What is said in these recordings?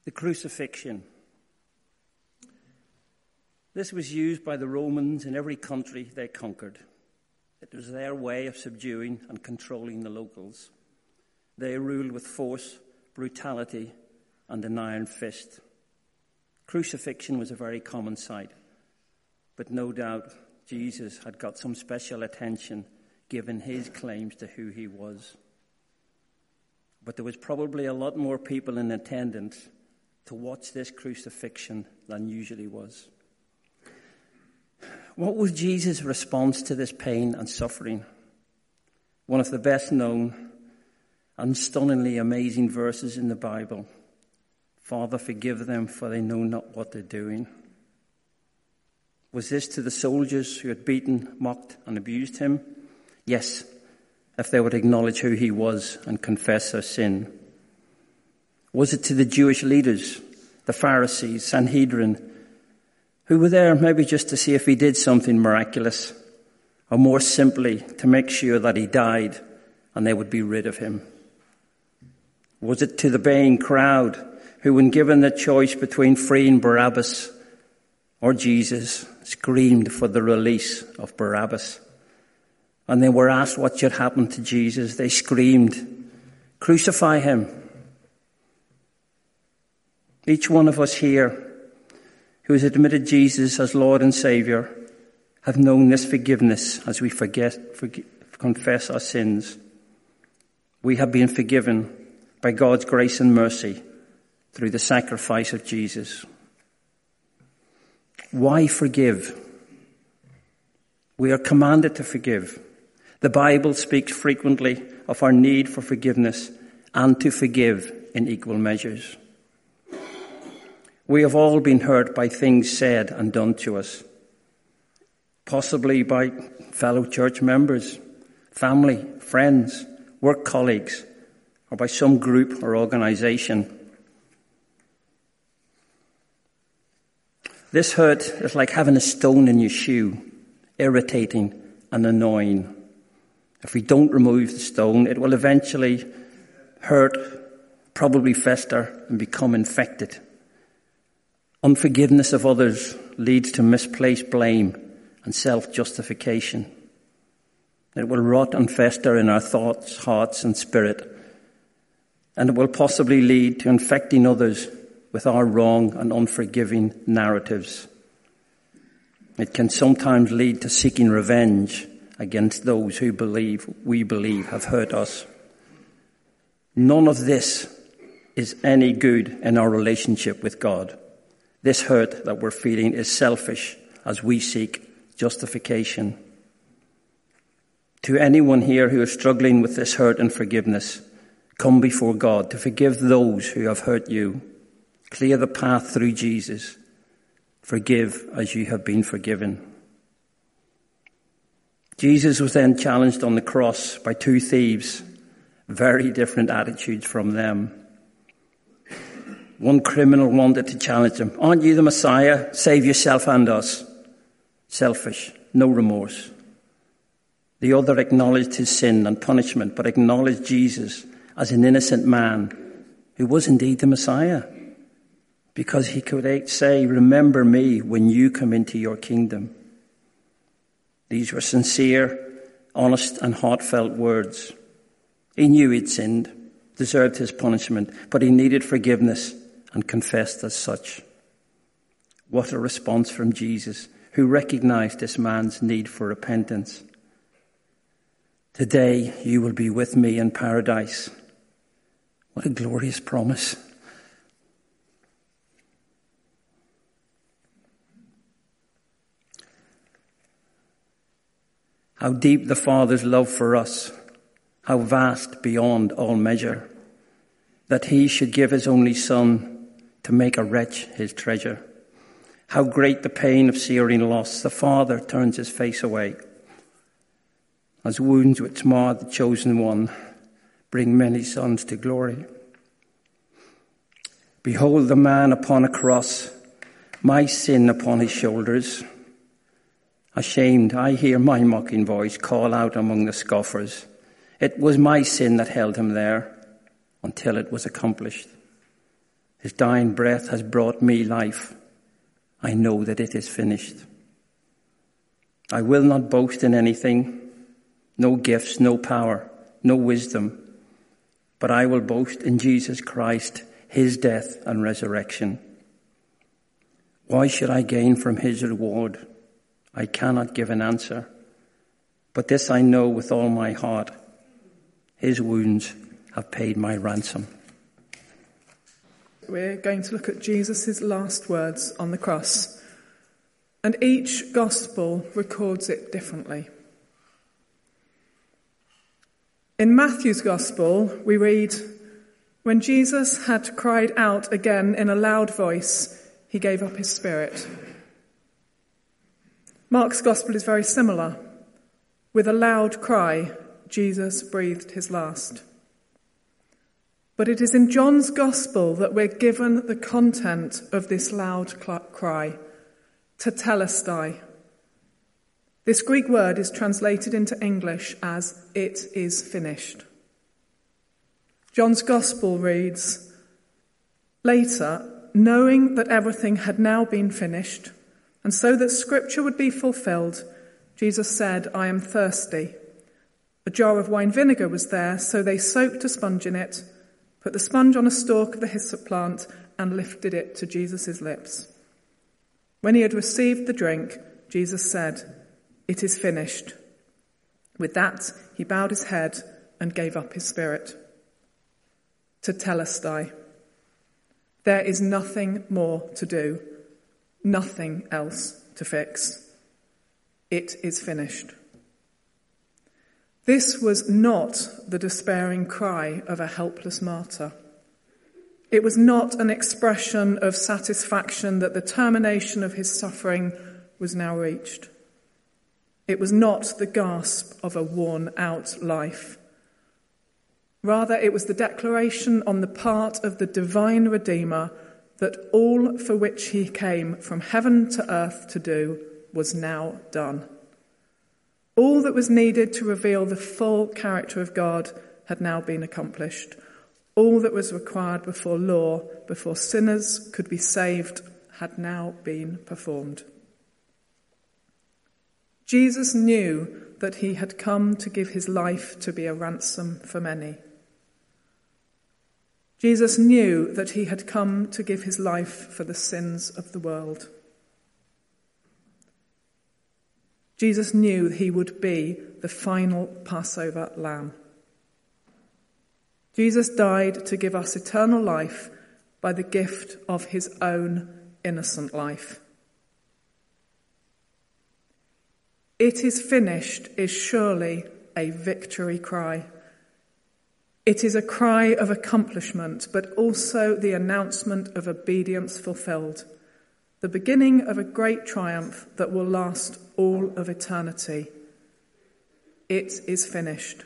The crucifixion. This was used by the Romans in every country they conquered. It was their way of subduing and controlling the locals. They ruled with force, brutality, and an iron fist. Crucifixion was a very common sight, but no doubt Jesus had got some special attention given his claims to who he was. But there was probably a lot more people in attendance to watch this crucifixion than usually was. What was Jesus' response to this pain and suffering? One of the best known and stunningly amazing verses in the Bible. Father, forgive them, for they know not what they're doing. Was this to the soldiers who had beaten, mocked, and abused him? Yes, if they would acknowledge who he was and confess their sin. Was it to the Jewish leaders, the Pharisees, Sanhedrin, who were there maybe just to see if he did something miraculous, or more simply to make sure that he died and they would be rid of him? Was it to the baying crowd who, when given the choice between freeing Barabbas or Jesus, screamed for the release of Barabbas? And they were asked what should happen to Jesus. They screamed, "Crucify him." Each one of us here who has admitted Jesus as Lord and Saviour have known this forgiveness as we confess our sins. We have been forgiven by God's grace and mercy through the sacrifice of Jesus. Why forgive? We are commanded to forgive. The Bible speaks frequently of our need for forgiveness and to forgive in equal measures. We have all been hurt by things said and done to us, possibly by fellow church members, family, friends, work colleagues, or by some group or organization. This hurt is like having a stone in your shoe, irritating and annoying. If we don't remove the stone, it will eventually hurt, probably fester, and become infected. Unforgiveness of others leads to misplaced blame and self-justification. It will rot and fester in our thoughts, hearts, and spirit, and it will possibly lead to infecting others with our wrong and unforgiving narratives. It can sometimes lead to seeking revenge against those who we believe have hurt us. None of this is any good in our relationship with God. This hurt that we're feeling is selfish as we seek justification. To anyone here who is struggling with this hurt and forgiveness, come before God to forgive those who have hurt you. Clear the path through Jesus. Forgive as you have been forgiven. Jesus was then challenged on the cross by two thieves, very different attitudes from them. One criminal wanted to challenge him. "Aren't you the Messiah? Save yourself and us." Selfish, no remorse. The other acknowledged his sin and punishment, but acknowledged Jesus as an innocent man who was indeed the Messiah, because he could say, "Remember me when you come into your kingdom." These were sincere, honest, and heartfelt words. He knew he'd sinned, deserved his punishment, but he needed forgiveness and confessed as such. What a response from Jesus, who recognized this man's need for repentance. "Today you will be with me in paradise." What a glorious promise. How deep the Father's love for us, how vast beyond all measure, that he should give his only Son to make a wretch his treasure. How great the pain of searing loss, the Father turns his face away, as wounds which mar the chosen one bring many sons to glory. Behold the man upon a cross, my sin upon his shoulders. Ashamed, I hear my mocking voice call out among the scoffers. It was my sin that held him there until it was accomplished. His dying breath has brought me life. I know that it is finished. I will not boast in anything, no gifts, no power, no wisdom, but I will boast in Jesus Christ, his death and resurrection. Why should I gain from his reward? I cannot give an answer, but this I know with all my heart. His wounds have paid my ransom. We're going to look at Jesus' last words on the cross, and each gospel records it differently. In Matthew's gospel, we read, "When Jesus had cried out again in a loud voice, he gave up his spirit." Mark's gospel is very similar. With a loud cry, Jesus breathed his last. But it is in John's gospel that we're given the content of this loud cry, tetelestai. This Greek word is translated into English as "it is finished." John's gospel reads, "Later, knowing that everything had now been finished, and so that scripture would be fulfilled, Jesus said, 'I am thirsty.' A jar of wine vinegar was there, so they soaked a sponge in it, put the sponge on a stalk of the hyssop plant, and lifted it to Jesus' lips. When he had received the drink, Jesus said, 'It is finished.' With that, he bowed his head and gave up his spirit." Tetelestai. There is nothing more to do, nothing else to fix. It is finished. This was not the despairing cry of a helpless martyr. It was not an expression of satisfaction that the termination of his suffering was now reached. It was not the gasp of a worn-out life. Rather, it was the declaration on the part of the divine Redeemer that all for which he came from heaven to earth to do was now done. All that was needed to reveal the full character of God had now been accomplished. All that was required before law, before sinners could be saved, had now been performed. Jesus knew that he had come to give his life to be a ransom for many. Jesus knew that he had come to give his life for the sins of the world. Jesus knew he would be the final Passover lamb. Jesus died to give us eternal life by the gift of his own innocent life. "It is finished" is surely a victory cry. It is a cry of accomplishment, but also the announcement of obedience fulfilled, the beginning of a great triumph that will last all of eternity. It is finished.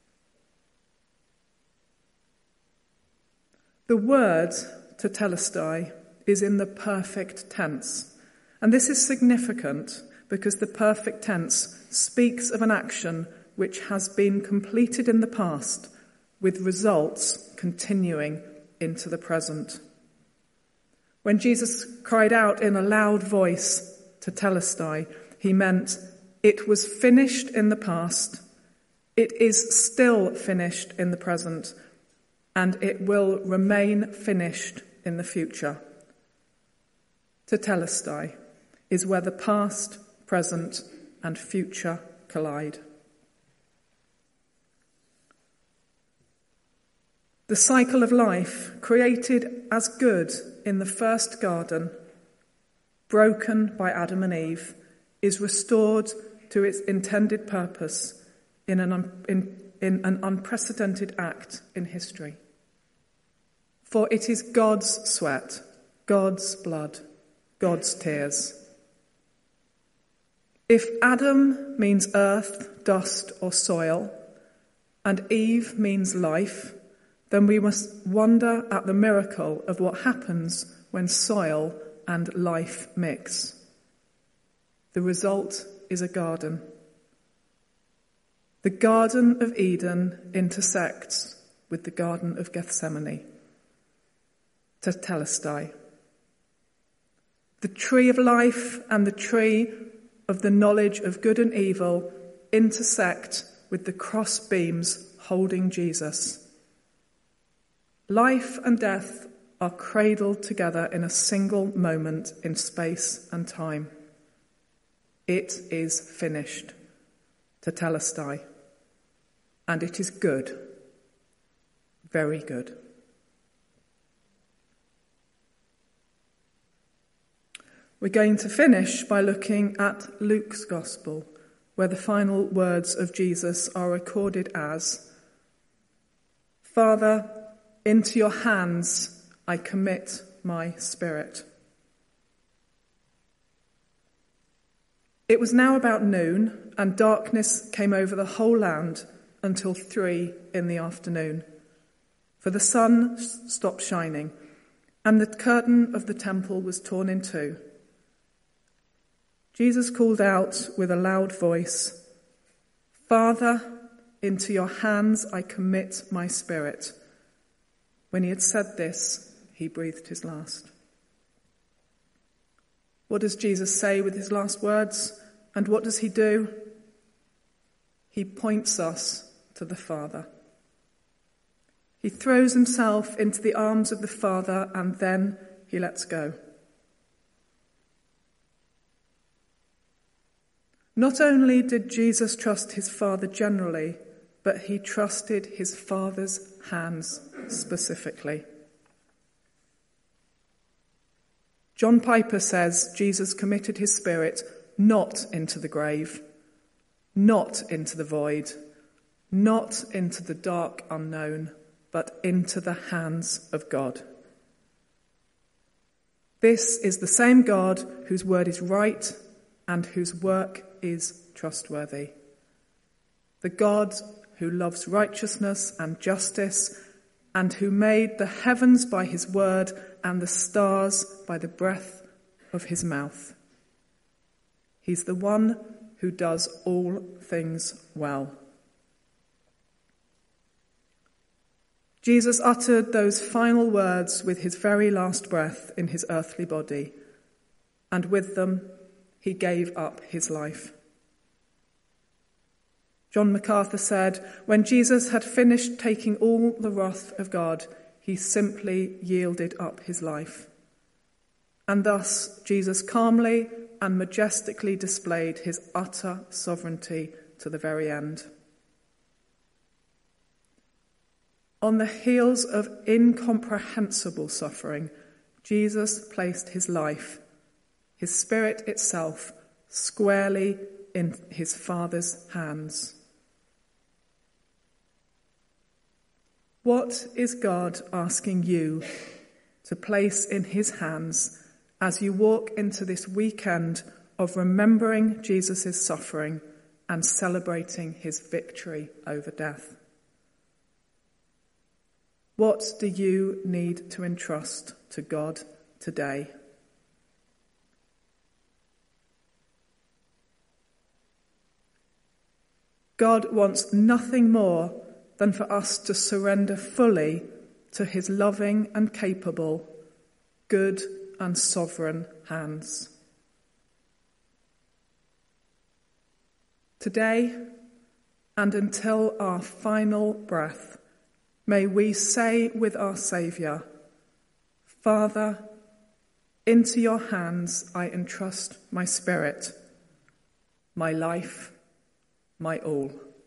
The word tetelestai is in the perfect tense, and this is significant because the perfect tense speaks of an action which has been completed in the past, with results continuing into the present. When Jesus cried out in a loud voice, tetelestai, he meant it was finished in the past, it is still finished in the present, and it will remain finished in the future. Tetelestai is where the past, present, and future collide. The cycle of life, created as good in the first garden, broken by Adam and Eve, is restored to its intended purpose in an unprecedented act in history. For it is God's sweat, God's blood, God's tears. If Adam means earth, dust, or soil, and Eve means life, then we must wonder at the miracle of what happens when soil and life mix. The result is a garden. The Garden of Eden intersects with the Garden of Gethsemane. tetelestai. The tree of life and the tree of the knowledge of good and evil intersect with the cross beams holding Jesus. Life and death are cradled together in a single moment in space and time. It is finished, tetelestai, and it is good, very good. We're going to finish by looking at Luke's Gospel, where the final words of Jesus are recorded as, "Father, into your hands I commit my spirit." It was now about noon, and darkness came over the whole land until 3 p.m, for the sun stopped shining, and the curtain of the temple was torn in two. Jesus called out with a loud voice, "Father, into your hands I commit my spirit." When he had said this, he breathed his last. What does Jesus say with his last words? And what does he do? He points us to the Father. He throws himself into the arms of the Father, and then he lets go. Not only did Jesus trust his Father generally, but he trusted his Father's hands specifically. John Piper says Jesus committed his spirit not into the grave, not into the void, not into the dark unknown, but into the hands of God. This is the same God whose word is right and whose work is trustworthy. The God who loves righteousness and justice, and who made the heavens by his word and the stars by the breath of his mouth. He's the one who does all things well. Jesus uttered those final words with his very last breath in his earthly body, and with them he gave up his life. John MacArthur said, when Jesus had finished taking all the wrath of God, he simply yielded up his life. And thus Jesus calmly and majestically displayed his utter sovereignty to the very end. On the heels of incomprehensible suffering, Jesus placed his life, his spirit itself, squarely in his Father's hands. What is God asking you to place in his hands as you walk into this weekend of remembering Jesus' suffering and celebrating his victory over death? What do you need to entrust to God today? God wants nothing more than for us to surrender fully to his loving and capable, good and sovereign hands. Today, and until our final breath, may we say with our Saviour, Father, into your hands I entrust my spirit, my life, my all.